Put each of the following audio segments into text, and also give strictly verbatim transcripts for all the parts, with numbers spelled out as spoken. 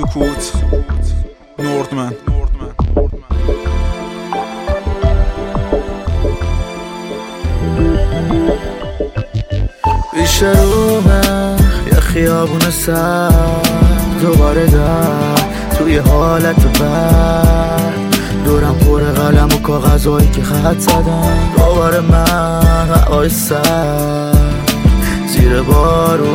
سکوت نوردمن. پیش رومه یه خیابون سر دوباره در توی حالت بد، دورم پر قلم و کاغذهایی که خط زدم. دوباره من هوای سر زیر بارون،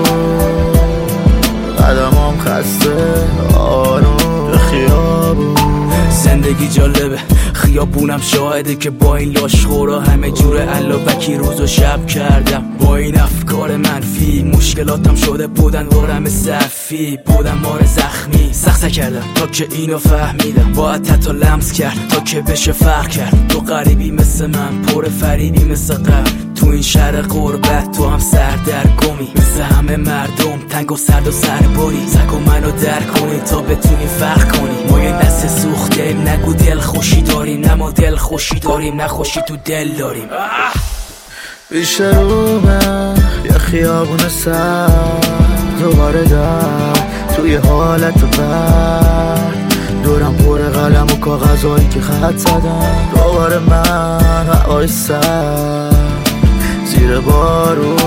قدمام خسته آروم به خیابون. زندگی جالبه، خیابونم شاهده که با این لاشخورا همه جور علاوکی روز و شب کردم. با این افکار منفی مشکلاتم شده بودن ورم صفی، بودم مار زخمی. سخت کردم تا که اینو فهمیدم، باید حتی لمس کرد تا که بشه فرق کرد. تو غریبی مثل من، پر فریبی مثل قبل، تو این شهر غربت تو هم سردرگمی. مثل همه مردم تنگ و سرد و سرباری، زک و منو در کنی تا بتونی فرق کنی. ما یه نسل سوختیم، نگو دل خوشی داریم، نه ما دل خوشی داریم، نه خوشی تو دل داریم. پیش رومه یه خیابون سر دوباره در توی حالت بد، دورم پر قلم و کاغذهایی که خط زدم. دوباره من هوای سر زیر بارون،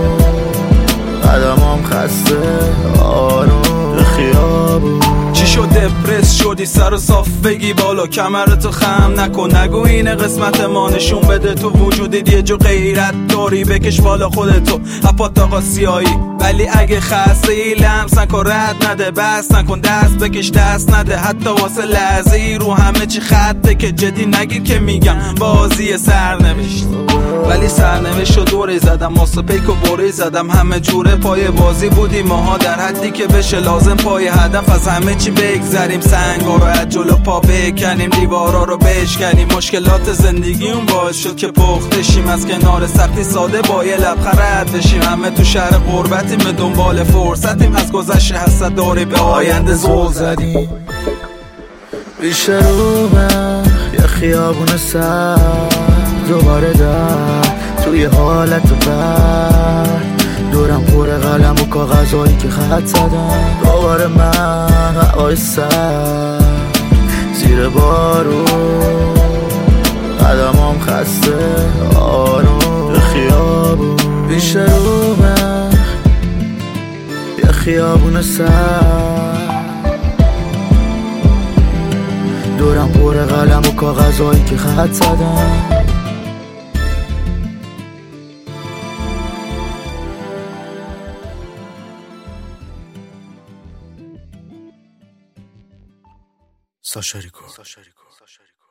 قدمام خسته آروم به خیابون. چی شد دپرس شدی سر و صاف بگی بالا، کمرتو خم نکن، نگو اینه قسمت ما. نشون بده تو وجودی یه جو غیرت داری، بکش بالا خودتو اپات آقا سیایی. ولی اگه خسته ای لمس نکن، رد نده، بس نکن، دست بکش دست نده. حتی واسه لحظه ای رو همه چی خطه که جدی نگیر که میگم بازی سرنوشت. ولی سرنوشت رو دوره زدم، ماسا پیک و بوری زدم، همه جوره پای بازی بودیم ماها، در حدی که بشه لازم پای هدف از همه چی بگذریم. سنگا رو از جلو پا بکنیم، دیوارا رو بشکنیم. مشکلات زندگی اون باعث شد که پخته شیم، از کنار سختی ساده با یه لبخند رد بشیم. همه تو شهر غربتیم، به دنبال فرصتیم، از گذشته حسد داری به آینده زل زدیم. پیش رومه یه خیابون سر دوباره در توی حالت بد، دورم پر قلم و کاغذهایی که خط زدم. دوباره من هوای سر زیر بارون، قدمام خسته آروم به خیابون. پیش رومه یه خیابون سر دورم پر قلم و کاغذهایی که خط زدم. ساشا ریکورد.